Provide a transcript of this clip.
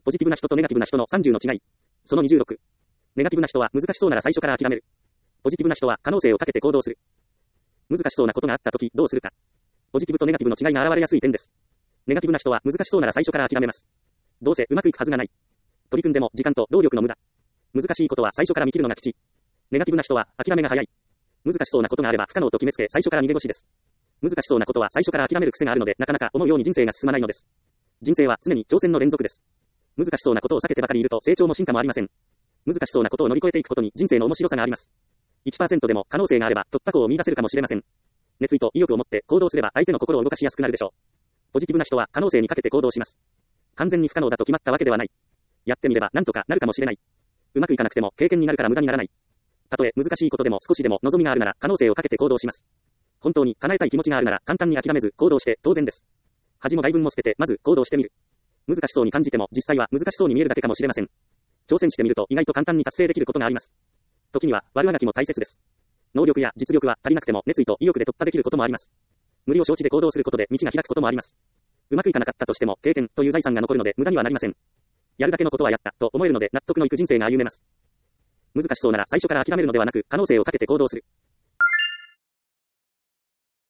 ポジティブな人とネガティブな人の30の違い。その26。ネガティブな人は難しそうなら最初から諦める。ポジティブな人は可能性をかけて行動する。難しそうなことがあったときどうするか。ポジティブとネガティブの違いが現れやすい点です。ネガティブな人は難しそうなら最初から諦めます。どうせうまくいくはずがない。取り組んでも時間と労力の無駄。難しいことは最初から見切るのが吉。ネガティブな人は諦めが早い。難しそうなことがあれば不可能と決めつけ最初から逃げ腰です。難しそうなことは最初から諦める癖があるのでなかなか思うように人生が進まないのです。人生は常に挑戦の連続です。難しそうなことを避けてばかりいると成長も進化もありません。難しそうなことを乗り越えていくことに人生の面白さがあります。1% でも可能性があれば突破口を見出せるかもしれません。熱意と意欲を持って行動すれば相手の心を動かしやすくなるでしょう。ポジティブな人は可能性にかけて行動します。完全に不可能だと決まったわけではない。やってみればなんとかなるかもしれない。うまくいかなくても経験になるから無駄にならない。たとえ難しいことでも少しでも望みがあるなら可能性をかけて行動します。本当に叶えたい気持ちがあるなら簡単に諦めず行動して当然です。恥も外聞も捨ててまず行動してみる。難しそうに感じても実際は難しそうに見えるだけかもしれません。挑戦してみると意外と簡単に達成できることがあります。時には悪あがきも大切です。能力や実力は足りなくても熱意と意欲で突破できることもあります。無理を承知で行動することで道が開くこともあります。うまくいかなかったとしても経験という財産が残るので無駄にはなりません。やるだけのことはやったと思えるので納得のいく人生が歩めます。難しそうなら最初から諦めるのではなく可能性をかけて行動する。